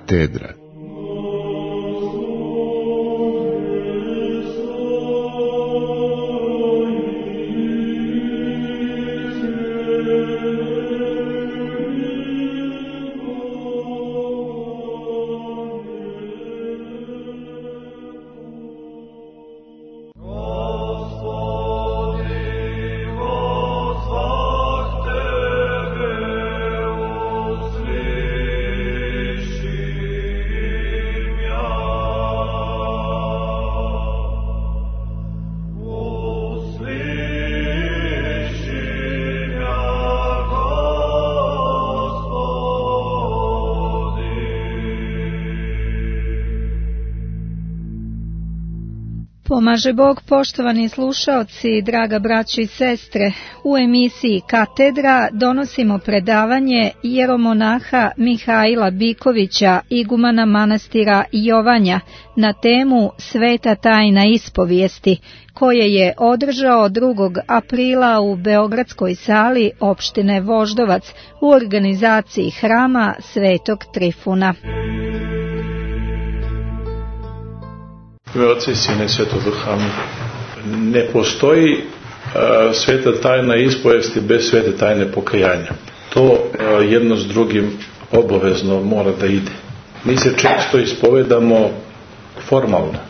Katedra. Pomaže Bog, poštovani slušaoci, draga braćo i sestre. U emisiji Katedra donosimo predavanje jeromonaha Mihajla Bikovića, igumana manastira Jovanja, na temu Sveta tajna ispovijesti, koje je održao 2. aprila u Beogradskoj sali opštine Voždovac u organizaciji Hrama Svetog Trifuna. Oca i Sina i Svetog Duha. Ne postoji sveta tajna ispovijesti bez svete tajne pokajanja. To jedno s drugim obavezno mora da ide. Mi se često ispovedamo formalno.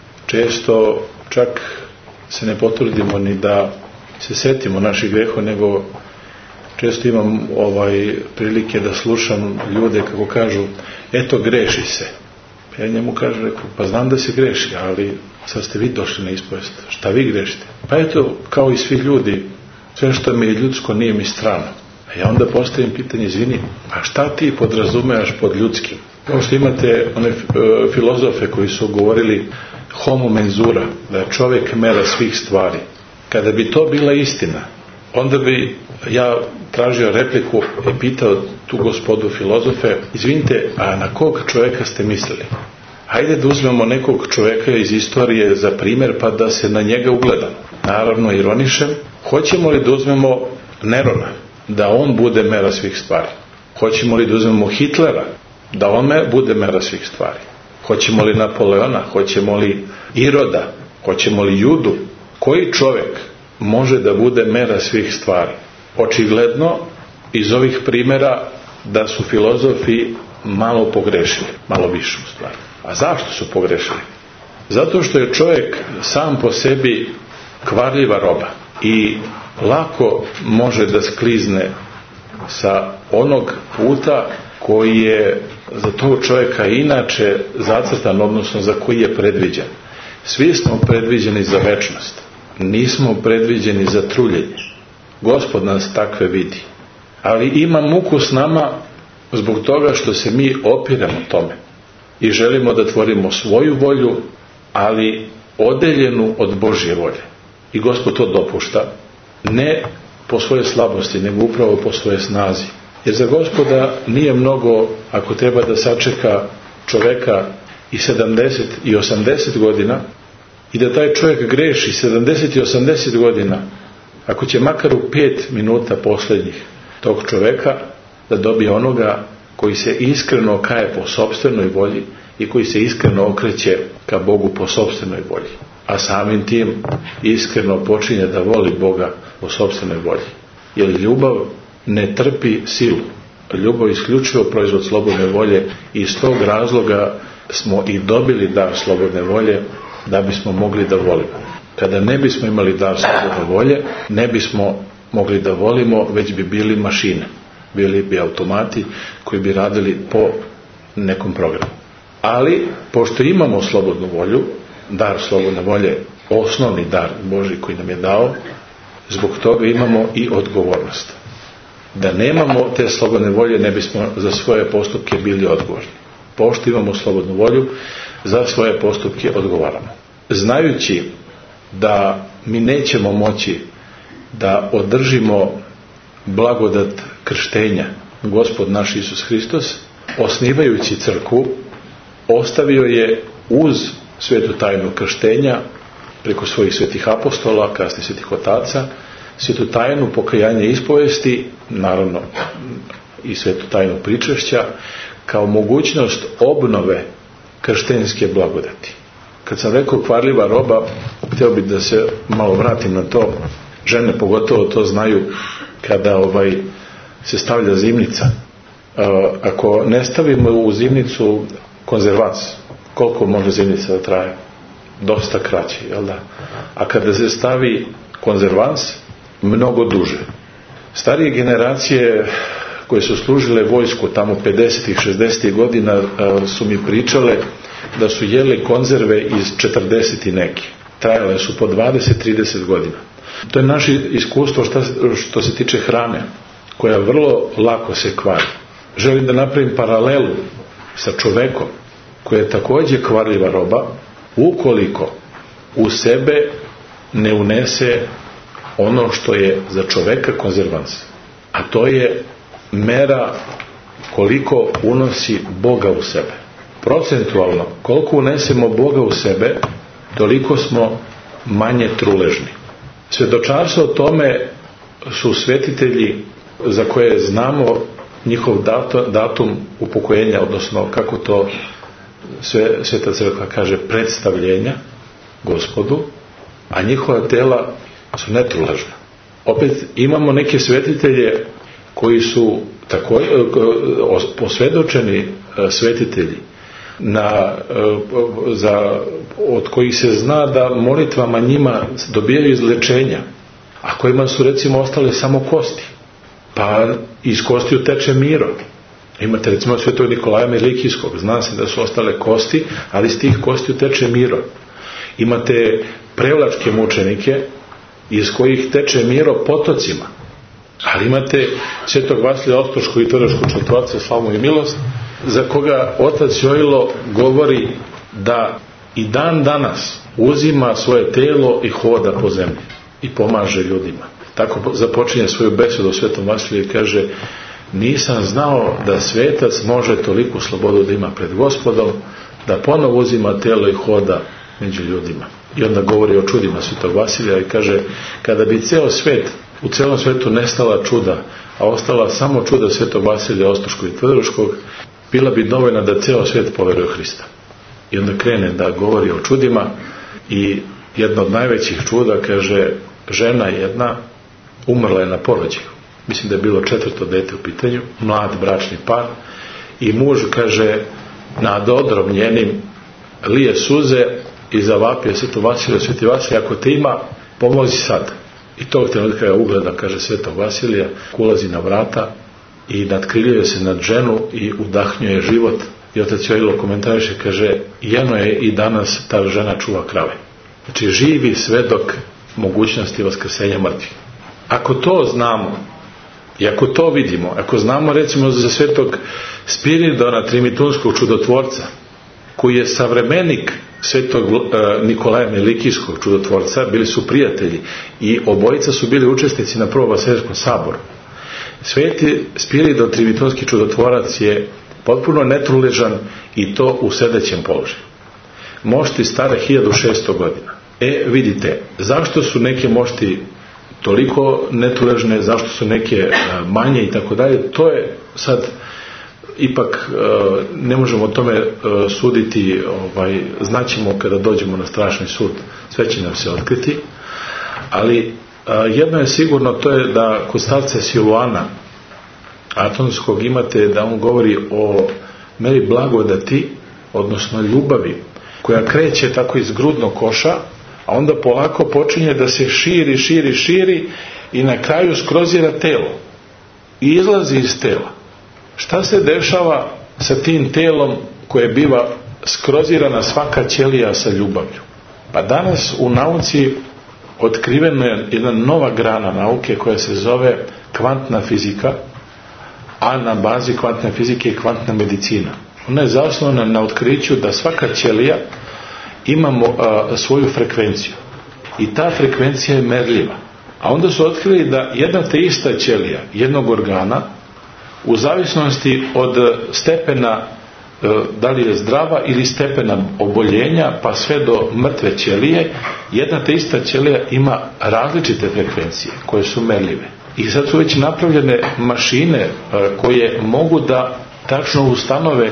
Često čak se ne potrudimo ni da se setimo naših greha, nego često imam prilike da slušam ljude kako kažu, eto greši se. Ja njemu kažem, rekao, pa znam da se greši, ali sad ste vi došli na ispovest. Šta vi grešite? Pa eto, kao i svi ljudi, sve što mi je ljudsko nije mi strano. A ja onda postavim pitanje, izvini, a šta ti podrazumevaš pod ljudskim? Kao što imate one filozofe koji su govorili homo mensura, da je čovjek mera svih stvari. Kada bi to bila istina, onda bi ja tražio repliku i pitao tu gospodu filozofe, izvinite, a na kog čovjeka ste mislili? Hajde da uzmemo nekog čovjeka iz istorije za primjer, pa da se na njega ugledamo. Naravno ironišem, hoćemo li da uzmemo Nerona, da on bude mera svih stvari? Hoćemo li da uzmemo Hitlera, da on bude mera svih stvari? Hoćemo li Napoleona, hoćemo li Iroda, hoćemo li Judu? Koji čovjek može da bude mera svih stvari? Očigledno iz ovih primjera da su filozofi malo pogrešili, malo više u stvari. A zašto su pogrešili? Zato što je čovjek sam po sebi kvarljiva roba i lako može da sklizne sa onog puta koji je za tog čovjeka inače zacrtan, odnosno za koji je predviđen. Svi smo predviđeni za večnost, nismo predviđeni za truljenje. Gospod nas takve vidi. Ali ima muku s nama zbog toga što se mi opiremo tome i želimo da tvorimo svoju volju, ali odeljenu od Božje volje. I Gospod to dopušta, ne po svoje slabosti, nego upravo po svoje snazi. Jer za Gospoda nije mnogo ako treba da sačeka čoveka i 70 i 80 godina i da taj čovjek greši 70 i 80 godina, ako će makar u 5 minuta posljednjih tog čoveka da dobije onoga koji se iskreno kaje po sopstvenoj volji i koji se iskreno okreće ka Bogu po sopstvenoj volji, a samim tim iskreno počinje da voli Boga po sopstvenoj volji. Jer ljubav ne trpi silu. Ljubav je isključivo proizvod slobodne volje i iz tog razloga smo i dobili dar slobodne volje da bismo mogli da volimo. Kada ne bismo imali dar slobodne volje, ne bismo mogli da volimo, već bi bili mašine. Bili bi automati koji bi radili po nekom programu. Ali, pošto imamo slobodnu volju, dar slobodne volje, osnovni dar Božji koji nam je dao, zbog toga imamo i odgovornost. Da nemamo te slobodne volje, ne bismo za svoje postupke bili odgovorni. Pošto imamo slobodnu volju, za svoje postupke odgovaramo. Znajući da mi nećemo moći da održimo blagodat krštenja, Gospod naš Isus Hristos, osnivajući crkvu, ostavio je uz svetu tajnu krštenja preko svojih svetih apostola, kasnije svetih otaca, svetu tajnu pokajanja i ispovesti, naravno i svetu tajnu pričešća, kao mogućnost obnove krštenjske blagodati. Kad sam rekao kvarljiva roba, htio bih da se malo vratim na to. Žene pogotovo to znaju kada se stavlja zimnica. Ako ne stavimo u zimnicu konzervans, koliko može zimnica da traje? Dosta kraće, jel da? A kada se stavi konzervans, mnogo duže. Starije generacije koje su služile vojsku tamo 50-ih, 60-ih godina su mi pričale da su jeli konzerve iz 40 i neki. Trajale su po 20-30 godina. To je naše iskustvo što se tiče hrane, koja vrlo lako se kvari. Želim da napravim paralelu sa čovekom koji je također kvarljiva roba, ukoliko u sebe ne unese ono što je za čoveka konzervans. A to je mera koliko unosi Boga u sebe. Procentualno, koliko unesemo Boga u sebe, toliko smo manje truležni. Svedočanstvo o tome su svetitelji za koje znamo njihov datum upokojenja, odnosno kako to Sveta crkva kaže, predstavljenja Gospodu, a njihova tela su netruležna. Opet imamo neke svetitelje koji su posvjedočeni svetitelji od kojih se zna da molitvama njima dobijaju izlečenja, a kojima su recimo ostale samo kosti, pa iz kostiju teče miro. Imate recimo svetog Nikolaja Melikijskog, zna se da su ostale kosti, ali iz tih kostiju teče miro. Imate prevlačke mučenike iz kojih teče miro potocima, ali imate svetog Vasilija Ostroškog i Tvrdaškog čudotvorca, slavu i milost, za koga otac Jojlo govori da i dan danas uzima svoje telo i hoda po zemlji i pomaže ljudima. Tako započinje svoju besedu o svetom Vasiliju i kaže: nisam znao da svetac može toliku slobodu da ima pred Gospodom, da ponovo uzima telo i hoda među ljudima. I onda govori o čudima svetog Vasilija i kaže: kada bi u celom svetu nestala čuda, a ostala samo čuda svetog Vasilija Ostroškog i Tvrdaškog, bila bi dovoljna da ceo svet poveruje u Hrista. I onda krene da govori o čudima i jedno od najvećih čuda, kaže, žena jedna umrla je na porođaju. Mislim da je bilo 4. dete u pitanju, mlad bračni par, i muž, kaže, nad odrom njenim lije suze i zavapio svetu Vasiliju: sveti Vasilije, ako te ima, pomozi sad. I tog trenutka je ugleda, kaže, svetog Vasilija, ulazi na vrata i nadkriljuje se nad ženu i udahnjuje život. I otac Jojlo komentariše, kaže, jeno je i danas ta žena čuva krave. Znači, živi svedok mogućnosti vaskrsenja mrtvih. Ako to znamo i ako to vidimo, ako znamo recimo za svetog Spiridona Trimitunskog čudotvorca, koji je savremenik svetog Nikolaja Melikijskog čudotvorca, bili su prijatelji i obojica su bili učesnici na Prvom Vaseljskom saboru. Sveti Spiridon Trimitunski čudotvorac je potpuno netruležan i to u sedećem položaju. Mošti stare 1600 godina. Vidite, zašto su neke mošti toliko netruležne, zašto su neke manje i tako dalje, to je sad ipak ne možemo o tome suditi, znaćemo kada dođemo na strašni sud, sve će nam se otkriti, ali jedno je sigurno, to je da kod starca Siluana Atonskog imate da on govori o meri blagodati, odnosno ljubavi, koja kreće tako iz grudnog koša, a onda polako počinje da se širi i na kraju skrozira telo i izlazi iz tela. Šta se dešava sa tim telom koje biva skrozirana svaka ćelija sa ljubavlju? Pa danas u nauci otkrivena je jedna nova grana nauke koja se zove kvantna fizika, a na bazi kvantne fizike i kvantna medicina. Ona je zasnovana na otkriću da svaka ćelija ima svoju frekvenciju i ta frekvencija je merljiva. A onda su otkrili da jedna te ista ćelija jednog organa, u zavisnosti od stepena da li je zdrava ili stepena oboljenja pa sve do mrtve ćelije, jedna te ista ćelija ima različite frekvencije koje su merljive. I sad su već napravljene mašine koje mogu da tačno ustanove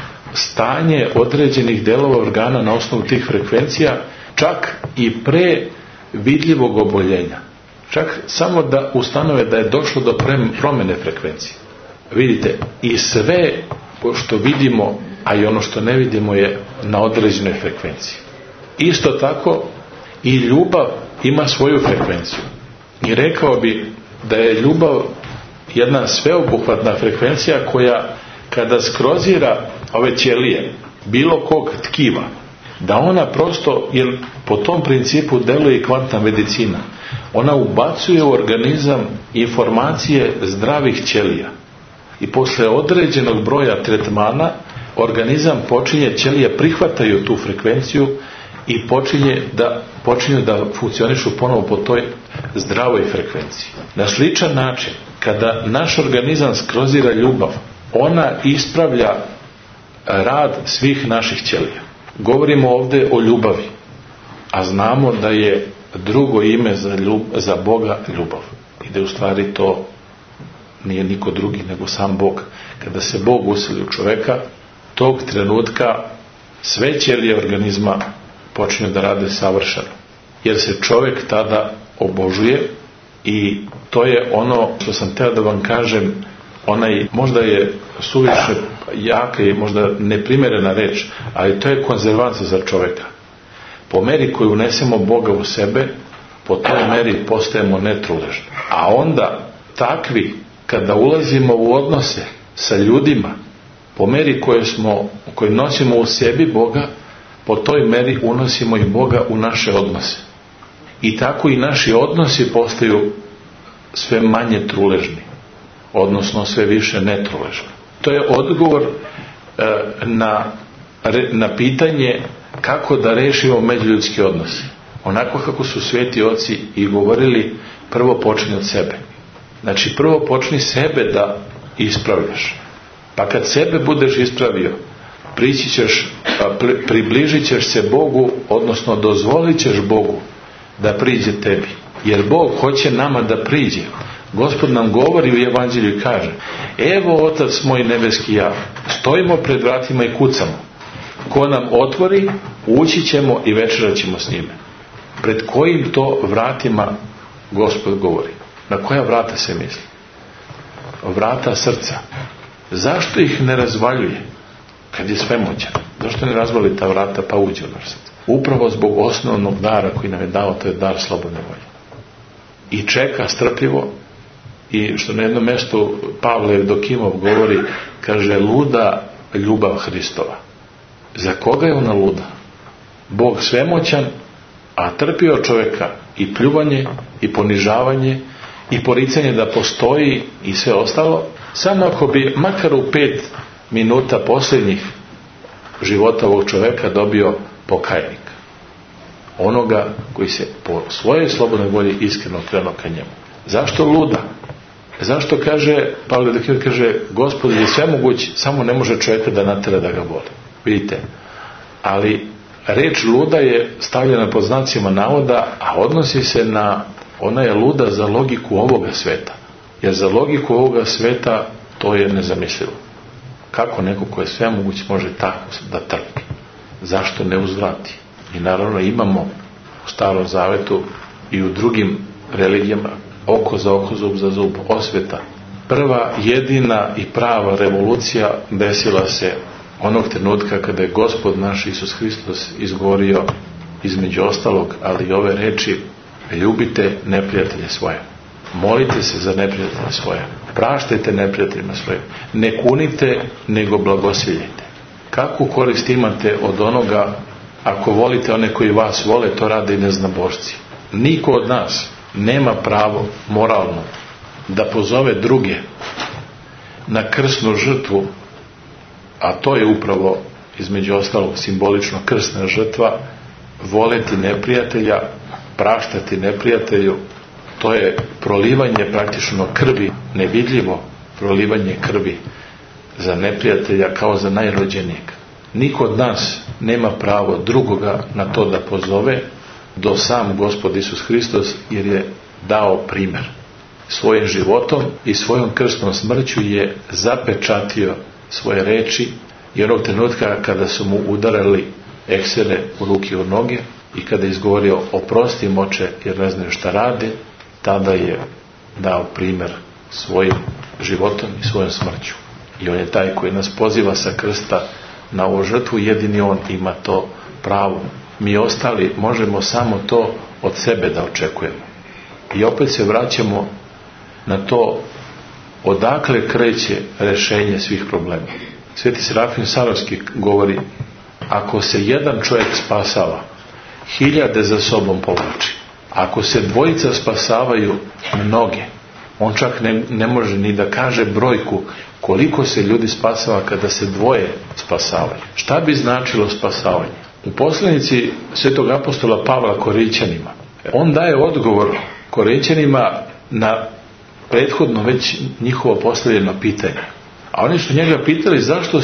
stanje određenih delova organa na osnovu tih frekvencija, čak i pre vidljivog oboljenja. Čak samo da ustanove da je došlo do promene frekvencije. Vidite, i sve što vidimo, a i ono što ne vidimo, je na određenoj frekvenciji. Isto tako i ljubav ima svoju frekvenciju. I rekao bi da je ljubav jedna sveobuhvatna frekvencija koja kada skrozira ove ćelije bilo kog tkiva, da ona prosto, jer po tom principu deluje i kvantna medicina, ona ubacuje u organizam informacije zdravih ćelija i posle određenog broja tretmana organizam ćelije prihvataju tu frekvenciju i počinju da funkcionišu ponovo po toj zdravoj frekvenciji. Na sličan način, kada naš organizam skrozira ljubav, ona ispravlja rad svih naših ćelija. Govorimo ovdje o ljubavi, a znamo da je drugo ime za Boga ljubav. I da u stvari to nije niko drugi nego sam Bog. Kada se Bog useli u čoveka, tog trenutka sve ćelije organizma počinju da rade savršeno. Jer se čovjek tada obožuje i to je ono što sam teo da vam kažem, možda je suviše jaka i možda neprimerena reč, ali to je konzervanca za čovjeka. Po meri koju unesemo Boga u sebe, po toj meri postajemo netruležni. A onda takvi, kada ulazimo u odnose sa ljudima, po meri koju nosimo u sebi Boga, po toj meri unosimo i Boga u naše odnose. I tako i naši odnosi postaju sve manje truležni, odnosno sve više netruležni. To je odgovor na pitanje kako da rešimo međuljudske odnose. Onako kako su sveti oci i govorili, prvo počni od sebe. Znači, prvo počni sebe da ispravljaš. Pa kad sebe budeš ispravio, približit ćeš se Bogu, odnosno dozvolit ćeš Bogu da priđe tebi. Jer Bog hoće nama da priđe. Gospod nam govori u Evanđelju i kaže: evo Otac moj nebeski ja, stojimo pred vratima i kucamo. Ko nam otvori, ući ćemo i večerat ćemo s njime. Pred kojim to vratima Gospod govori? Na koja vrata se misli? Vrata srca. Zašto ih ne razvaljuje kad je svemoćan? Zašto ne razvali ta vrata pa uđe u naš srce? Upravo zbog osnovnog dara koji nam je dao, to je dar slobodne volje. I čeka strpljivo, i što na jednom mjestu Pavle Evdokimov govori, kaže: luda ljubav Hristova. Za koga je ona luda? Bog svemoćan, a trpio čovjeka i pljuvanje i ponižavanje i poricanje da postoji i sve ostalo, samo ako bi makar u 5 minuta posljednjih života ovog čovjeka dobio pokajnika, onoga koji se po svojoj slobodnoj volji iskreno krenuo ka njemu. Zašto luda? Zašto kaže Pavle Evdokimov, kaže: Gospod je svemoguć, samo ne može čovjeka da natera da ga voli. Vidite, ali reč luda je stavljena pod znacima navoda, a odnosi se na, ona je luda za logiku ovoga sveta. Jer za logiku ovoga sveta to je nezamislivo. Kako neko ko je svemoguć može tako da trpi? Zašto ne uzvrati? I naravno imamo u Starom Zavetu i u drugim religijama oko za oko, zub za zub, osveta. Prva, jedina i prava revolucija desila se onog trenutka kada je Gospod naš Isus Hristos izgovorio, između ostalog, ali i ove reči: ljubite neprijatelje svoje, molite se za neprijatelje svoje, praštajte neprijateljima svoje, ne kunite nego blagosiljajte. Kakvu korist imate od onoga ako volite one koji vas vole? To rade i neznabošci. Niko od nas nema pravo moralno da pozove druge na krsnu žrtvu, a to je upravo između ostalog simbolično krsna žrtva, voleti neprijatelja, praštati neprijatelju. To je prolivanje praktično krvi, nevidljivo prolivanje krvi za neprijatelja kao za najrođenijeg. Niko od nas nema pravo drugoga na to da pozove do sam Gospod Isus Hristos, jer je dao primjer. Svojim životom i svojom krstnom smrću je zapečatio svoje reči i onog trenutka kada su mu udarali eksere u ruke i u noge i kada je izgovorio oprosti im oče jer ne znaju šta rade, tada je dao primjer svojim životom i svojom smrću. I on je taj koji nas poziva sa krsta na ovu žrtvu, jedini on ima to pravo. Mi ostali možemo samo to od sebe da očekujemo. I opet se vraćamo na to odakle kreće rješenje svih problema. Sveti Serafim Sarovski govori, ako se jedan čovjek spasava, 1000 za sobom povlači. Ako se dvojica spasavaju, mnoge. On čak ne može ni da kaže brojku koliko se ljudi spasava kada se dvoje spasavaju. Šta bi značilo spasavanje? U poslanici svetog apostola Pavla Korinćanima, on daje odgovor Korinćanima na prethodno već njihovo postavljeno pitanje. A oni su njega pitali zašto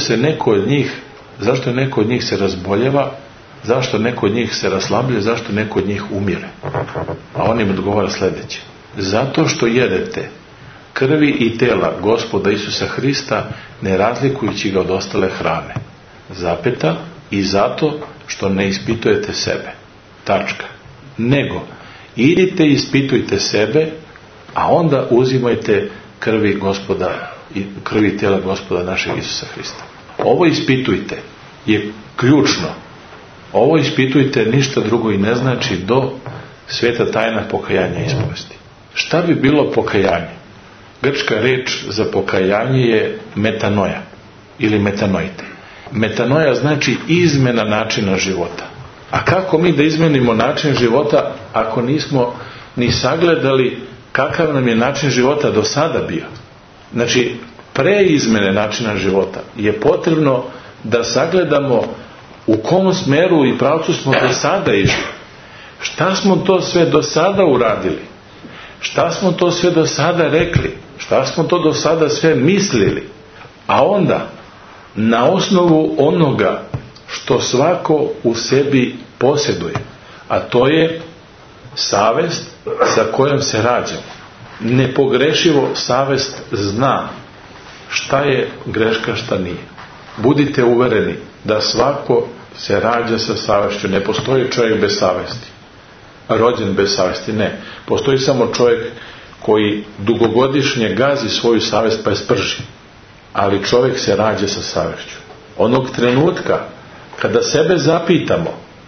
neko od njih se razboljeva, zašto neko od njih se raslabljuje, zašto neko od njih umire. A on im odgovara sljedeće: zato što jedete krvi i tela Gospoda Isusa Hrista, ne razlikujući ga od ostale hrane. Zapeta, i zato što ne ispitujete sebe. Tačka. Nego, idite i ispitujte sebe, a onda uzimajte krvi i tela Gospoda našeg Isusa Hrista. Ovo ispitujte je ključno. Ovo ispitujte ništa drugo i ne znači do sveta tajna pokajanja i ispovesti. Šta bi bilo pokajanje? Grčka reč za pokajanje je metanoja ili metanoite. Metanoja znači izmjena načina života. A kako mi da izmenimo način života ako nismo ni sagledali kakav nam je način života do sada bio? Znači, pre izmene načina života je potrebno da sagledamo u kom smeru i pravcu smo do sada išli. Šta smo to sve do sada uradili? Šta smo to sve do sada rekli? Šta smo to do sada sve mislili? A onda, na osnovu onoga što svako u sebi posjeduje, a to je savest sa kojom se rađamo. Nepogrešivo savest zna šta je greška, šta nije. Budite uvereni da svako se rađa sa savešću. Ne postoji čovjek bez savesti, rođen bez savesti, ne. Postoji samo čovjek koji dugogodišnje gazi svoju savest pa je sprži. Ali čovjek se rađa sa savešću. Onog trenutka kada sebe zapitamo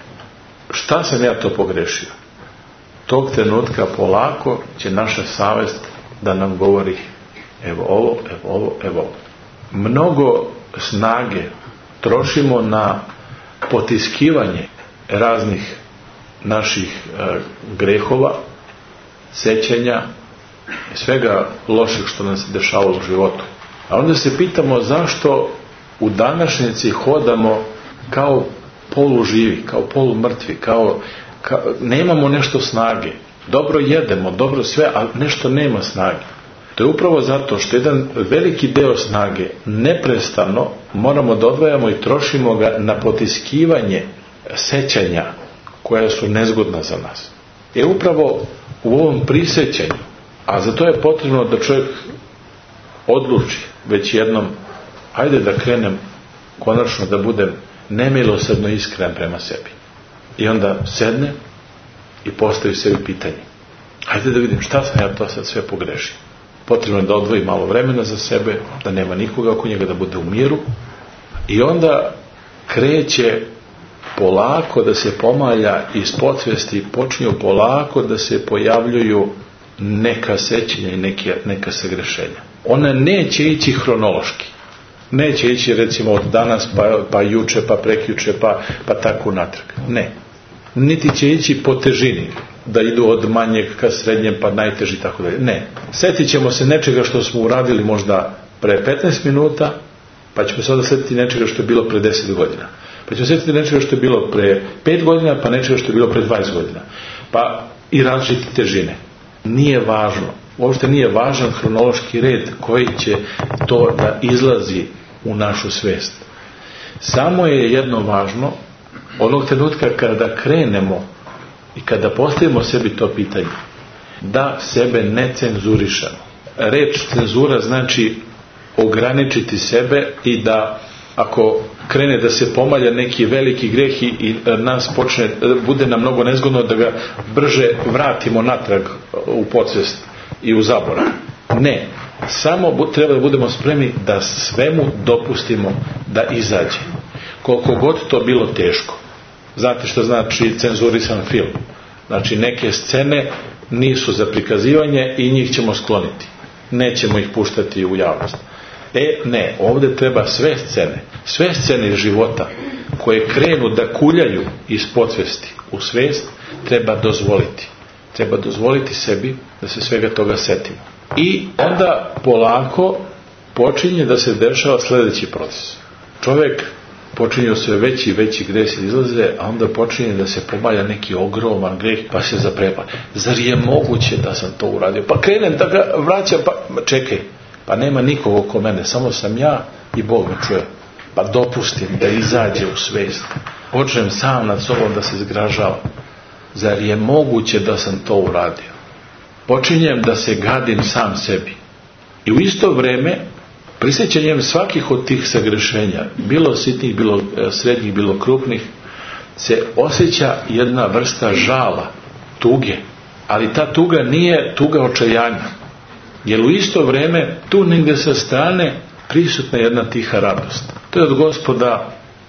šta sam ja to pogrešio, tog trenutka polako će naša savest da nam govori evo ovo, evo ovo, evo ovo. Mnogo snage trošimo na potiskivanje raznih naših grehova, sećanja, svega lošeg što nam se dešavalo u životu. A onda se pitamo zašto u današnjici hodamo kao poluživi, kao polumrtvi, kao nemamo nešto snage. Dobro jedemo, dobro sve, ali nešto nema snage. To je upravo zato što jedan veliki deo snage neprestano moramo da odvajamo i trošimo ga na potiskivanje sećanja koja su nezgodna za nas. Upravo u ovom prisećanju, a za to je potrebno da čovjek odluči već jednom, ajde da krenem konačno da budem nemilosrdno iskren prema sebi. I onda sedne i postavi sebi pitanje. Ajde da vidim šta sam ja to sad sve pogrešio. Potrebno je da odvoji malo vremena za sebe, da nema nikoga oko njega, da bude u miru. I onda kreće polako da se pomalja iz podsvesti, počinju polako da se pojavljuju neka sećanja i neka sagrešenja. Ona neće ići hronološki. Neće ići recimo od danas pa juče, pa prekjuče, pa tako natrag. Ne. Niti će ići po težini, da idu od manjeg ka srednjem pa najteži tako dalje. Ne. Sjetit ćemo se nečega što smo uradili možda pre 15 minuta, pa ćemo se onda sjetiti nečega što je bilo pre 10 godina. Pa ćemo sjetiti nečega što je bilo pre 5 godina, pa nečega što je bilo pre 20 godina. Pa i različite težine. Nije važno. Uopšte nije važan hronološki red koji će to da izlazi u našu svest. Samo je jedno važno, onog trenutka kada krenemo i kada postavimo sebi to pitanje, da sebe ne cenzurišemo. Reč cenzura znači ograničiti sebe i da ako krene da se pomalja neki veliki greh i nas počne, bude nam mnogo nezgodno da ga brže vratimo natrag u podsvest i u zaborav. Ne, samo treba da budemo spremni da svemu dopustimo da izađe. Koliko god to bilo teško. Znate što znači cenzurisan film? Znači neke scene nisu za prikazivanje i njih ćemo skloniti. Nećemo ih puštati u javnost. Ne, ovdje treba sve scene života koje krenu da kuljaju iz podsvesti u svest, treba dozvoliti. Treba dozvoliti sebi da se svega toga setimo. I onda polako počinje da se dešava sljedeći proces. Čovjek počinje sve veći i veći gresi izlaze, a onda počinje da se pomalja neki ogroman greh, pa se zapreba. Zar je moguće da sam to uradio? Pa krenem da ga vraćam, pa čekaj, pa nema nikog oko mene, samo sam ja i Bog me čuje. Pa dopustim da izađe u svest. Počnem sam nad sobom da se zgražavam. Zar je moguće da sam to uradio? Počinjem da se gadim sam sebi. I u isto vrijeme, prisjećanjem svakih od tih sagrešenja, bilo sitnih, bilo srednjih, bilo krupnih, se osjeća jedna vrsta žala, tuge. Ali ta tuga nije tuga očajanja. Jer u isto vrijeme, tu negdje sa strane, prisutna jedna tiha radost. To je od Gospoda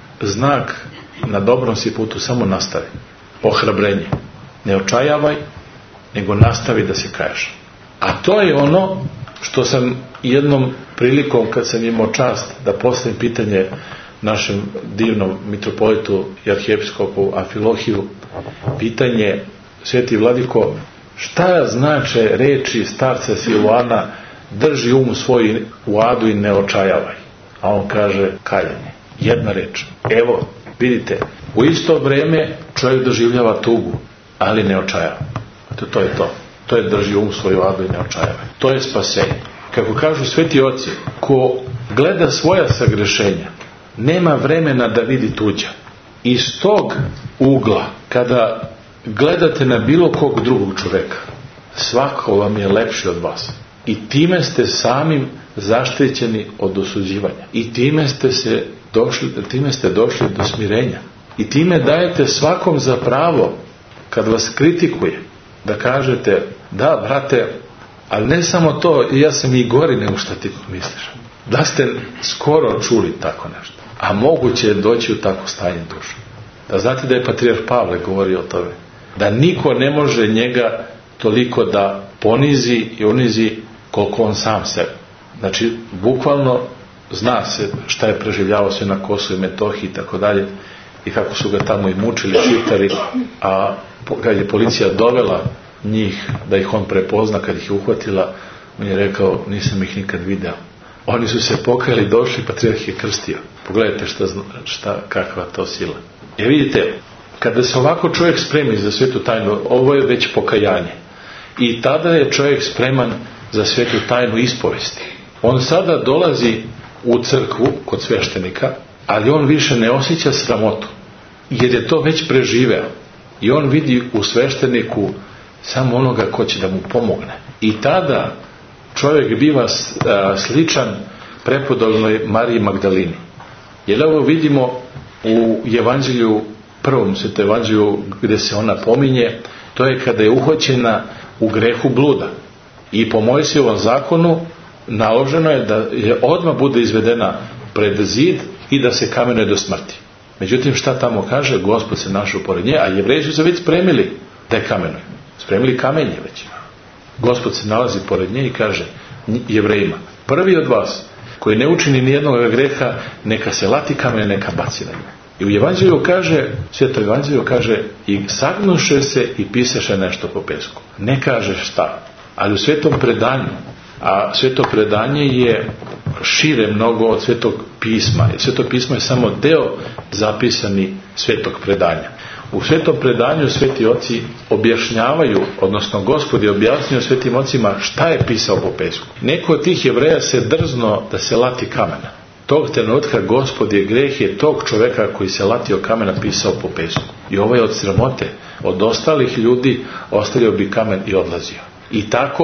znak na dobrom si putu, samo nastavi. Ohrabrenje. Ne očajavaj, nego nastavi da se kaješ. A to je ono što sam jednom prilikom, kad sam imao čast da postavim pitanje našem divnom mitropolitu i arhijepiskopu Amfilohiju, pitanje: Sveti Vladiko, šta znače reči starca Siluana: drži svoj u adu i ne očajavaj? A on kaže: kajanje. Jedna reč. Evo, vidite, u isto vrijeme čovjek doživljava tugu, ali ne očajava. To je to. To je drži svoj u adu i ne očajavaj. To je spasenje. Kako kažu sveti oci, ko gleda svoja sagrešenja, nema vremena da vidi tuđa. Iz tog ugla, kada gledate na bilo kog drugog čovjeka, svako vam je lepši od vas. I time ste samim zaštićeni od osuđivanja. I time ste došli do smirenja. I time dajete svakom za pravo, kad vas kritikuje, da kažete: da, brate, ali ne samo to, ja sam i gori nego što ti misliš. Da ste skoro čuli tako nešto. A moguće je doći u tako stanje duše. Da znate da je patrijarh Pavle govorio o tome. Da niko ne može njega toliko da ponizi i unizi koliko on sam sebe. Znači, bukvalno zna se šta je preživljavao sve na Kosovu i Metohiji i tako dalje, i kako su ga tamo i mučili šiptari, a kad je policija dovela njih da ih on prepozna, kad ih je uhvatila, on je rekao: nisam ih nikad video. Oni su se pokajali, došli, patrijarh je krstio. Pogledajte kakva to sila. Jer vidite, kada se ovako čovjek spremi za svetu tajnu, ovo je već pokajanje. I tada je čovjek spreman za svetu tajnu ispovesti. On sada dolazi u crkvu kod sveštenika, ali on više ne osjeća sramotu, jer je to već preživeo. I on vidi u svešteniku samo onoga ko će da mu pomogne. I tada čovjek biva sličan prepodobnoj Mariji Magdalini. Jer ovo vidimo u evanđelju, prvom svetom evanđelju, gdje se ona pominje, to je kada je uhvaćena u grehu bluda. I po Mojsijevom zakonu naloženo je da je odmah bude izvedena pred zid i da se kamenuje do smrti. Međutim, šta tamo kaže? Gospod se našao pored nje, a Jevreji su se već spremili da je kamenuju. Spremili kamenje već. Gospod se nalazi pored nje i kaže Jevrejima: prvi od vas koji ne učini nijednog greha, neka se lati kamen, neka baci na nju. I u evanđelju kaže, sveto evanđelju kaže: i sagnuše se i pisaše nešto po pesku. Ne kaže šta, ali u svetom predanju, a sveto predanje je šire mnogo od svetog pisma. Sveto pismo je samo deo zapisani svetog predanja. U svetom predanju sveti oci objašnjavaju, odnosno Gospod je objasnio svetim ocima šta je pisao po pesku. Neko od tih Jevreja se drzno da se lati kamena. Tog trenutka Gospod je greh je tog čoveka koji se latio kamena pisao po pesku. I ovaj od sramote, od ostalih ljudi, ostavio bi kamen i odlazio. I tako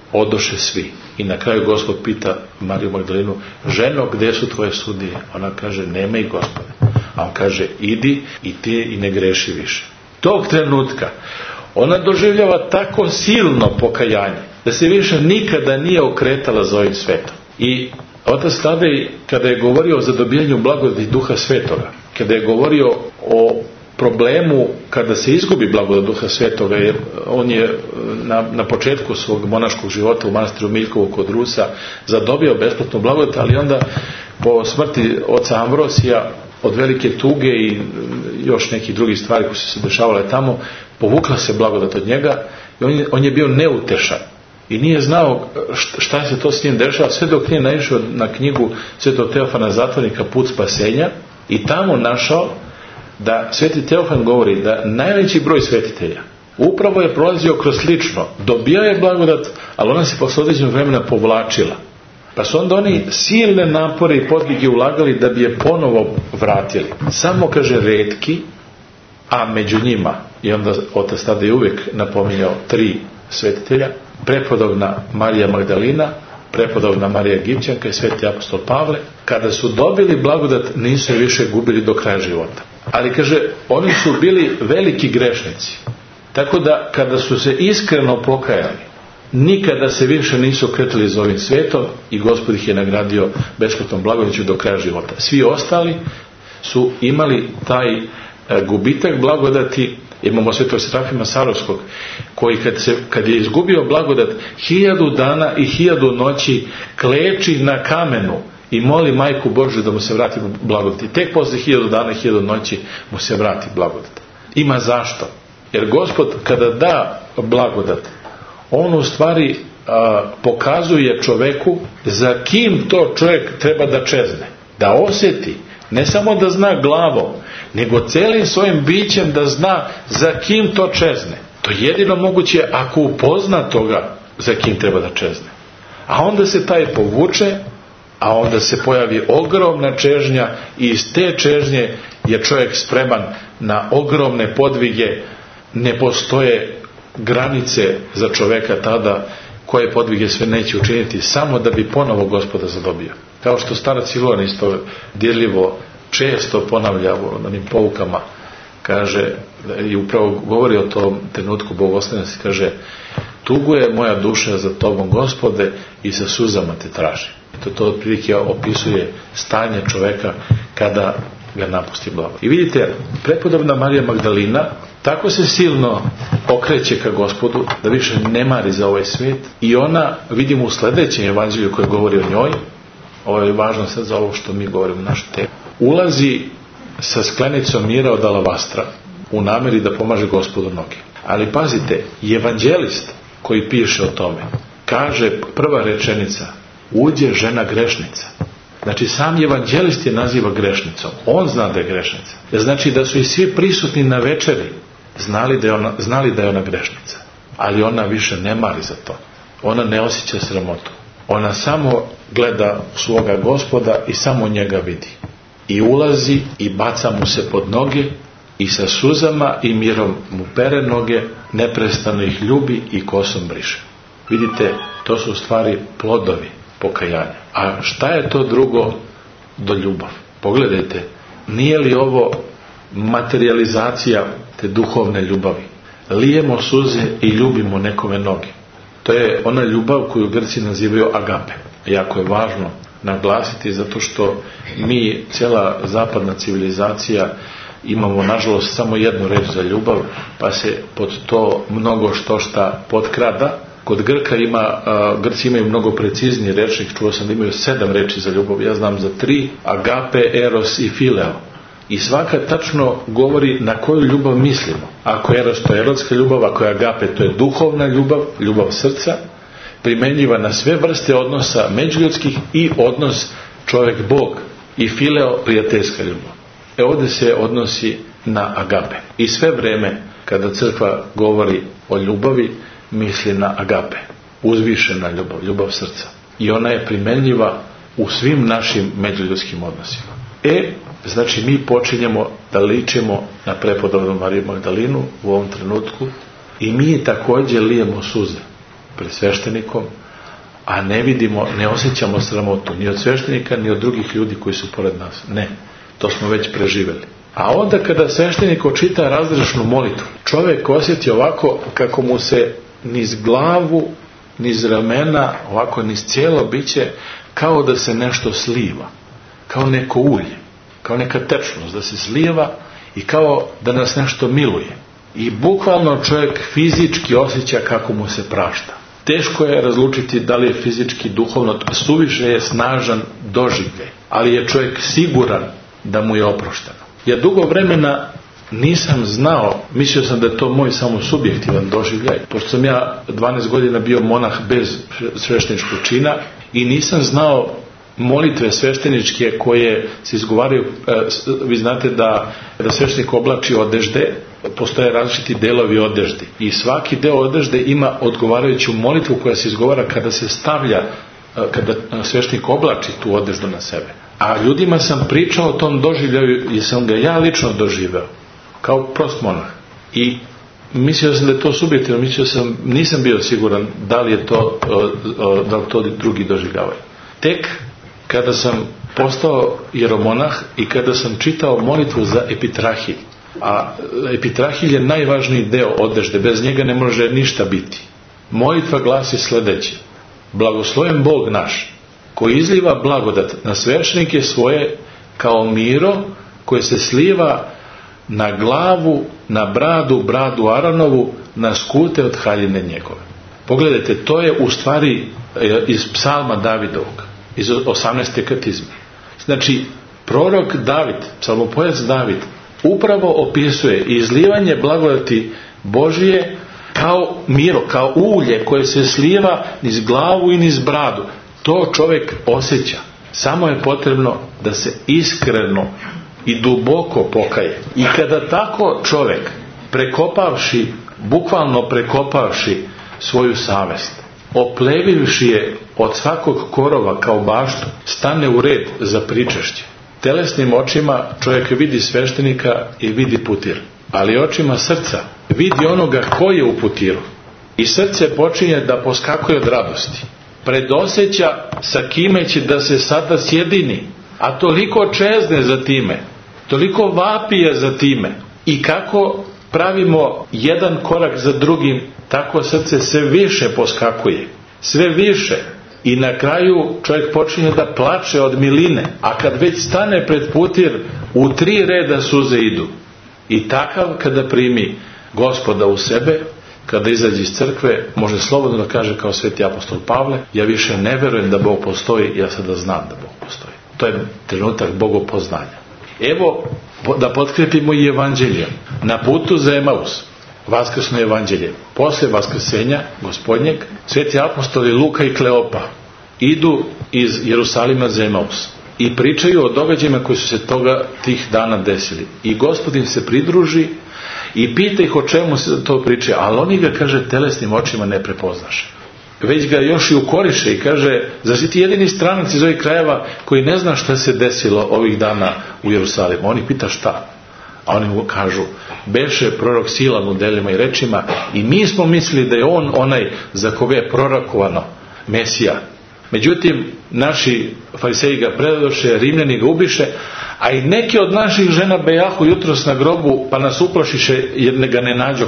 odoše svi. I na kraju Gospod pita Mariju Magdalinu: ženo, gdje su tvoje sudije? Ona kaže: nema ih, Gospode. A on kaže: idi i ti i ne greši više. Tog trenutka ona doživljava tako silno pokajanje da se više nikada nije okretala za ovim svetom. I otac Tadej, kada je govorio o zadobijanju blagodati Duha Svetoga, kada je govorio o problemu kada se izgubi blagodat Duha Svetoga, jer on je na početku svog monaškog života u manastiru Miljkovu kod Rusa zadobio besplatnu blagodat, ali onda po smrti oca Ambrosija od velike tuge i još nekih drugih stvari koje su se dešavale tamo, povukla se blagodat od njega i on je bio neutešan i nije znao šta se to s njim dešava, sve dok nije naišao na knjigu Svetog Teofana Zatvornika Put spasenja i tamo našao da Sveti Teofan govori da najveći broj svetitelja upravo je prolazio kroz slično, dobio je blagodat, ali ona se posle određenog vremena povlačila. Pa su onda oni silne napore i podvige ulagali da bi je ponovo vratili. Samo, kaže, retki, a među njima, i onda otac tada je uvijek napominjao 3 svetitelja: prepodobna Marija Magdalina, prepodobna Marija Egipćanka i sveti apostol Pavle. Kada su dobili blagodat, nisu je više gubili do kraja života. Ali, kaže, oni su bili veliki grešnici. Tako da, kada su se iskreno pokajali, nikada se više nisu okretali za ovim svetom i Gospod ih je nagradio besplatnom blagodati do kraja života. Svi ostali su imali taj gubitak blagodati. Imamo svetog Serafima Sarovskog, koji kad je izgubio blagodat, 1000 dana i 1000 noći kleči na kamenu i moli Majku Božju da mu se vrati blagodat. I tek posle 1000 dana i 1000 noći mu se vrati blagodat. Ima zašto? Jer Gospod kada da blagodat, on u stvari pokazuje čoveku za kim to čovjek treba da čezne, da osjeti, ne samo da zna glavom, nego celim svojim bićem da zna za kim to čezne. To je jedino moguće ako upozna toga za kim treba da čezne. A onda se taj povuče, a onda se pojavi ogromna čežnja i iz te čežnje je čovjek spreman na ogromne podvige. Ne postoje granice za čoveka tada koje podvige sve neće učiniti samo da bi ponovo Gospoda zadobio. Kao što starac Ilovan isto dirljivo često ponavlja u onim poukama, kaže, i upravo govori o tom trenutku bogoslovljenosti, kaže: tuguje moja duša za tobom, Gospode, i sa suzama te traži. To otprilike opisuje stanje čoveka kada ga napusti blagodat. I vidite, prepodobna Marija Magdalina tako se silno okreće ka Gospodu da više ne mari za ovaj svijet, i ona, vidimo u sljedećem evanđelju koje govori o njoj, ovo je važno sad za ovo što mi govorimo našu temu, ulazi sa sklenicom mira od alavastra u nameri da pomaže Gospodu noge. Ali pazite, evanđelist koji piše o tome kaže, prva rečenica: uđe žena grešnica. Znači, sam evanđelist je naziva grešnicom. On zna da je grešnica. Znači da su i svi prisutni na večeri znali da je ona grešnica. Ali ona više ne mari za to. Ona ne osjeća sramotu. Ona samo gleda svoga Gospoda i samo njega vidi. I ulazi i baca mu se pod noge i sa suzama i mirom mu pere noge, neprestano ih ljubi i kosom briše. Vidite, to su u stvari plodovi pokajanja. A šta je to drugo do ljubav? Pogledajte, nije li ovo materijalizacija te duhovne ljubavi? Lijemo suze i ljubimo nekome noge. To je ona ljubav koju Grci nazivaju agape. Jako je važno naglasiti, zato što mi, cijela zapadna civilizacija, imamo nažalost samo jednu reč za ljubav, pa se pod to mnogo šta potkrada. Kod Grka Grci imaju mnogo precizniji rečnik, čuo sam da imaju 7 reči za ljubav, ja znam za 3: agape, eros i fileo. I svaka tačno govori na koju ljubav mislimo. Ako je eros, to je erotska ljubav; ako je agape, to je duhovna ljubav, ljubav srca, primenjiva na sve vrste odnosa međuljudskih i odnos čovjek-Bog, i fileo, prijateljska ljubav. Ovdje se odnosi na agape. I sve vreme kada crkva govori o ljubavi, misli na agape, uzvišena ljubav, ljubav srca. I ona je primenjiva u svim našim međuljudskim odnosima. Znači mi počinjemo da ličimo na prepodobnu Mariju Magdalinu u ovom trenutku, i mi također lijemo suze pred sveštenikom, a ne vidimo, ne osjećamo sramotu ni od sveštenika, ni od drugih ljudi koji su pored nas. Ne, to smo već preživeli. A onda kada sveštenik očita razrešnu molitvu, čovjek osjeti ovako kako mu se niz glavu, niz ramena, ovako niz cijelo biće, kao da se nešto sliva, kao neko ulje, kao neka tečnost da se sliva i kao da nas nešto miluje. I bukvalno čovjek fizički osjeća kako mu se prašta. Teško je razlučiti da li je fizički, duhovno, suviše je snažan doživljaj, ali je čovjek siguran da mu je oprošteno. Ja dugo vremena nisam znao, mislio sam da je to moj samo subjektivan doživljaj, pošto sam ja 12 godina bio monah bez svešteničkog čina i nisam znao molitve svešteničke koje se izgovaraju. Vi znate da sveštenik oblači odežde, postoje različiti delovi odežde i svaki deo odežde ima odgovarajuću molitvu koja se izgovara kada se stavlja, kada sveštenik oblači tu odeždu na sebe. A ljudima sam pričao o tom doživljaju i sam ga ja lično doživeo kao prost monah. I mislio sam da je to subjektivno, nisam bio siguran da li je to, da li to drugi doživljavaju. Tek kada sam postao jeromonah i kada sam čitao molitvu za epitrahilj, a epitrahilj je najvažniji deo odežde, bez njega ne može ništa biti. Molitva glasi sljedeće: blagosloven Bog naš, koji izliva blagodat na sveštenike svoje kao miro koje se sliva na glavu, na bradu Aronovu, na skute od haljine njegove. Pogledajte, to je u stvari iz psalma Davidovog, iz 18. katizme. Znači, prorok David, psalmopojac David, upravo opisuje izlivanje blagodati Božije kao miro, kao ulje koje se sliva niz glavu i niz bradu. To čovjek osjeća. Samo je potrebno da se iskreno i duboko pokaje. I kada tako čovjek, bukvalno prekopavši svoju savest, oplevivši je od svakog korova kao baštu, stane u red za pričešće. Telesnim očima čovjek vidi sveštenika i vidi putir, ali očima srca vidi onoga ko je u putiru. I srce počinje da poskakuje od radosti. Predosjeća sa kime će da se sada sjedini, a toliko čezne za time, toliko vapije za time. I kako pravimo jedan korak za drugim, tako srce sve više poskakuje, sve više. I na kraju čovjek počinje da plače od miline, a kad već stane pred putir, u 3 reda suze idu. I takav kada primi Gospoda u sebe, kada izađe iz crkve, može slobodno da kaže kao sveti apostol Pavle: ja više ne verujem da Bog postoji, ja sada znam da Bog postoji. To je trenutak bogopoznanja. Evo, da potkrepimo i evanđelje. Na putu za Emaus, vaskrsno evanđelje, posle vaskrsenja Gospodnjeg, sveti apostoli Luka i Kleopa idu iz Jerusalima za Emaus i pričaju o događajima koji su se tih dana desili. I Gospod im se pridruži i pita ih o čemu se to priča, ali oni ga, kaže, telesnim očima ne prepoznaš. Već ga još i ukoriše i kaže: zar si ti jedini stranac iz ovih krajeva koji ne zna šta se desilo ovih dana u Jerusalimu? Oni pita šta? A oni mu kažu: beše prorok silan u delima i rečima i mi smo mislili da je on onaj za koga je prorokovano Mesija. Međutim, naši fariseji ga predadoše, Rimljani ga ubiše, a i neki od naših žena bejahu jutros na grobu, pa nas uplašiše jer ga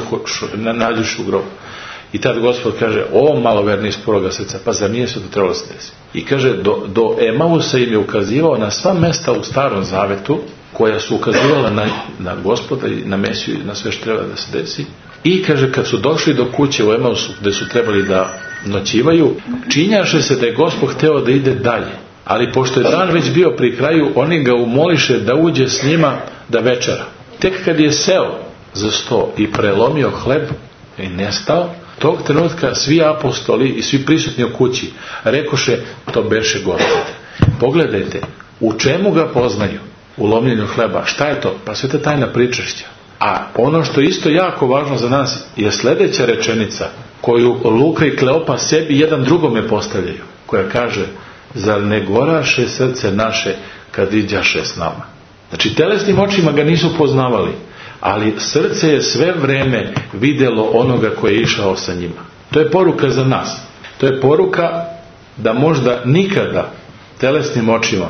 ne nađuše u grobu. I tad Gospod kaže: o maloverni sporoga srca, pa zar nije se to trebalo se desiti? I kaže, do Emausa im je ukazivao na sva mesta u Starom Zavetu koja su ukazivala na Gospoda i na Mesiju i na sve što treba da se desi. I kaže, kad su došli do kuće u Emausu gde su trebali da noćivaju, činjaše se da je Gospod hteo da ide dalje, ali pošto je dan već bio pri kraju, oni ga umoliše da uđe s njima da večera. Tek kad je seo za sto i prelomio hleb i nestao, tog trenutka svi apostoli i svi prisutni u kući rekoše: to beše Gospod. Pogledajte, u čemu ga poznaju? U lomljenju hleba. Šta je to? Pa sveta tajna pričešća. A ono što je isto jako važno za nas je sljedeća rečenica koju Luka i Kleopa sebi jedan drugome postavljaju, koja kaže: zar ne goraše srce naše kad iđaše s nama? Znači, telesnim očima ga nisu poznavali, ali srce je sve vreme vidjelo onoga koji je išao sa njima. To je poruka za nas. To je poruka da možda nikada telesnim očima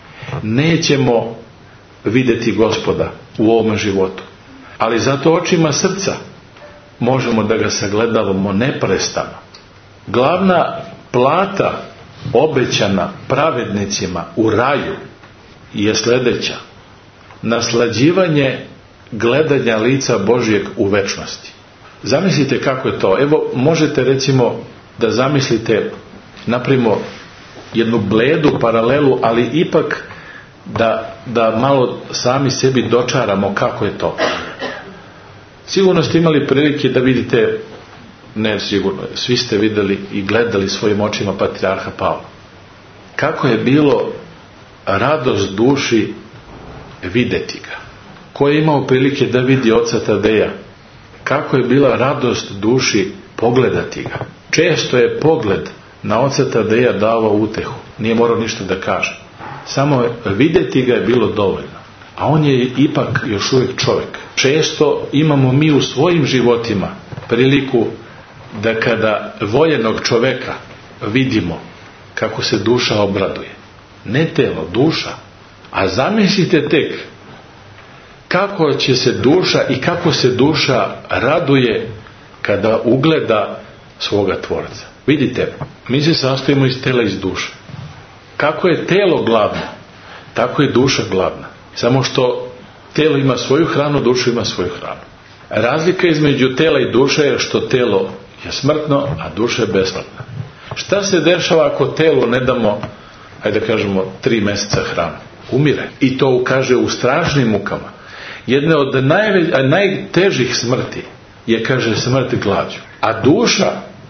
nećemo vidjeti Gospoda u ovome životu, ali zato očima srca možemo da ga sagledavamo neprestano. Glavna plata obećana pravednicima u raju je sljedeća: naslađivanje gledanja lica Božjeg u večnosti. Zamislite kako je to. Evo, možete recimo da zamislite, napravimo jednu bledu paralelu, ali ipak da malo sami sebi dočaramo kako je to. Sigurno ste imali prilike da vidite, ne sigurno, svi ste vidjeli i gledali svojim očima patrijarha Pavla. Kako je bilo radost duši vidjeti ga. Ko je imao prilike da vidi oca Tadeja, kako je bila radost duši pogledati ga. Često je pogled na oca Tadeja davao utehu, nije morao ništa da kaže. Samo vidjeti ga je bilo dovoljno. A on je ipak još uvijek čovjek. Često imamo mi u svojim životima priliku da kada voljenog čovjeka vidimo, kako se duša obraduje. Ne telo, duša. A zamislite tek kako će se duša i kako se duša raduje kada ugleda svoga Tvorca. Vidite, mi se sastojimo iz tela i iz duše. Kako je telo gladno, tako je duša gladna. Samo što telo ima svoju hranu, duša ima svoju hranu. Razlika između tela i duše je što telo je smrtno, a duša je besmrtna. Šta se dešava ako telu ne damo, hajde da kažemo, 3 mjeseca hranu? Umire. I to kaže u strašnim mukama. Jedna od najtežih smrti je, kaže, smrt glađu. A duša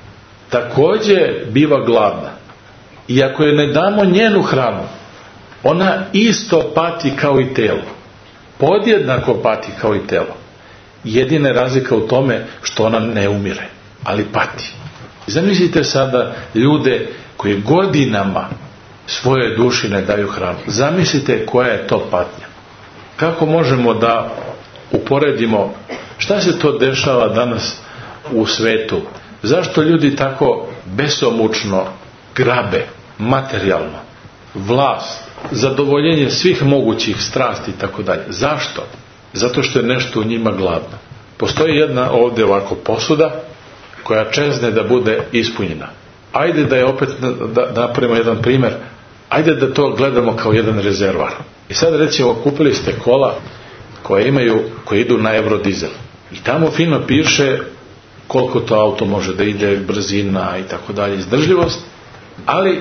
također biva gladna. I ako je ne damo njenu hranu, ona isto pati kao i telo. Podjednako pati kao i telo. Jedina razlika u tome što ona ne umire, ali pati. Zamislite sada ljude koji godinama svojoj duši ne daju hranu. Zamislite koja je to patnja. Kako možemo da uporedimo šta se to dešava danas u svetu? Zašto ljudi tako besomučno grabe materijalno vlast, zadovoljenje svih mogućih strasti i tako dalje? Zašto? Zato što je nešto u njima gladno. Postoji jedna ovdje ovako posuda koja čezne da bude ispunjena. Ajde da je opet, da napravimo jedan primjer, ajde da to gledamo kao jedan rezervar. I sad recimo kupili ste kola koje idu na eurodizel. I tamo fino piše koliko to auto može da ide, brzina i tako dalje, izdržljivost, ali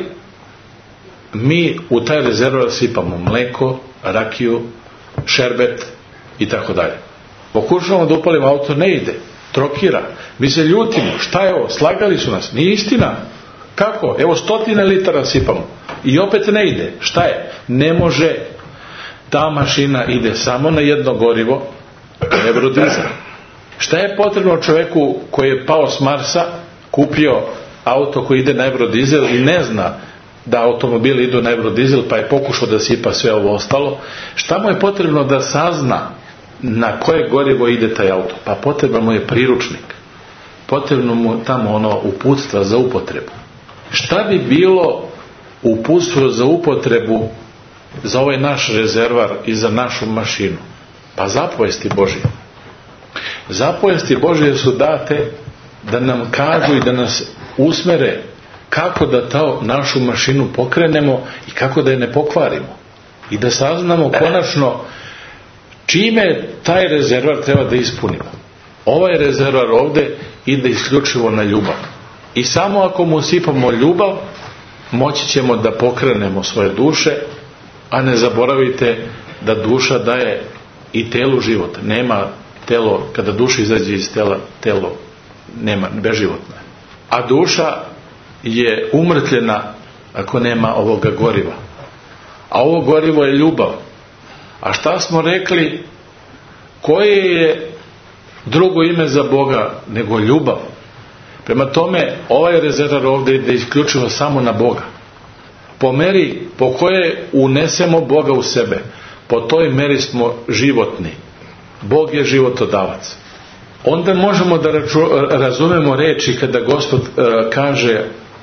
mi u taj rezervar sipamo mleko, rakiju, šerbet i tako dalje. Pokušavamo da upalimo auto, ne ide, trokira. Mi se ljutimo, šta je ovo, slagali su nas, nije istina. Kako? Evo 100 litara sipamo i opet ne ide. Šta je? Ne može. Ta mašina ide samo na jedno gorivo, eurodizel. Šta je potrebno čovjeku koji je pao s Marsa, kupio auto koji ide na eurodizel i ne zna da automobili idu na eurodizel, pa je pokušao da sipa sve ovo ostalo? Šta mu je potrebno da sazna na koje gorivo ide taj auto? Pa potrebno mu je priručnik. Potrebno mu tamo uputstva za upotrebu. Šta bi bilo uputstvo za upotrebu za ovaj naš rezervar i za našu mašinu? Pa zapovesti Božje. Zapovesti Božje su date da nam kažu i da nas usmere kako da našu mašinu pokrenemo i kako da je ne pokvarimo. I da saznamo konačno čime taj rezervar treba da ispunimo. Ovaj rezervar ovdje ide isključivo na ljubav. I samo ako mu sipamo ljubav, moći ćemo da pokrenemo svoje duše, a ne zaboravite da duša daje i telu život. Nema telo, kada duša izađe iz tela, telo nema, beživotno. A duša je umrtljena ako nema ovoga goriva. A ovo gorivo je ljubav. A šta smo rekli? Koje je drugo ime za Boga nego ljubav? Prema tome, ovaj rezervar ovdje ide isključivo samo na Boga. Po meri po kojoj unesemo Boga u sebe, po toj meri smo životni. Bog je životodavac. Onda možemo da razumemo reči kada Gospod kaže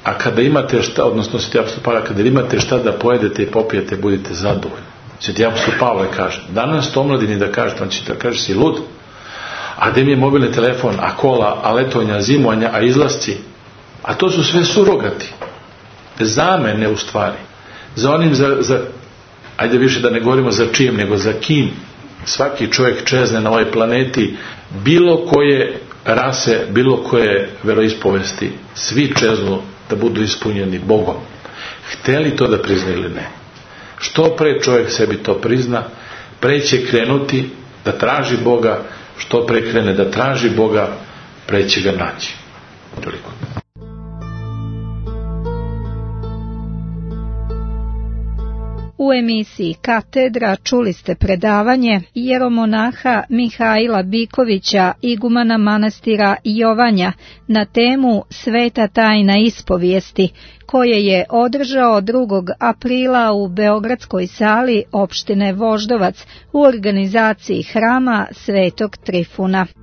a kada imate šta, odnosno Sveti apostol Pavle, kada imate šta da pojedete i popijete, budite zadovoljni. Sveti apostol Pavle kaže, danas to omladini da kažete, on će da kaže, si lud, a gde mi je mobilni telefon, a kola, a letovanja, a zimovanja, a izlasci, a to su sve surogati, zamene u stvari, za onim, ajde više da ne govorimo za čijem, nego za kim svaki čovjek čezne na ovoj planeti, bilo koje rase, bilo koje veroispovesti, svi čeznu da budu ispunjeni Bogom. Hteli to da prizna ili ne. Što pre čovjek sebi to prizna, pre će krenuti da traži Boga, što pre krene da traži Boga, pre će ga naći. Toliko. U emisiji Katedra čuli ste predavanje jeromonaha Mihaila Bikovića, igumana manastira Jovanja, na temu Sveta tajna ispovijesti, koje je održao 2. aprila u Beogradskoj sali opštine Voždovac u organizaciji Hrama Svetog Trifuna.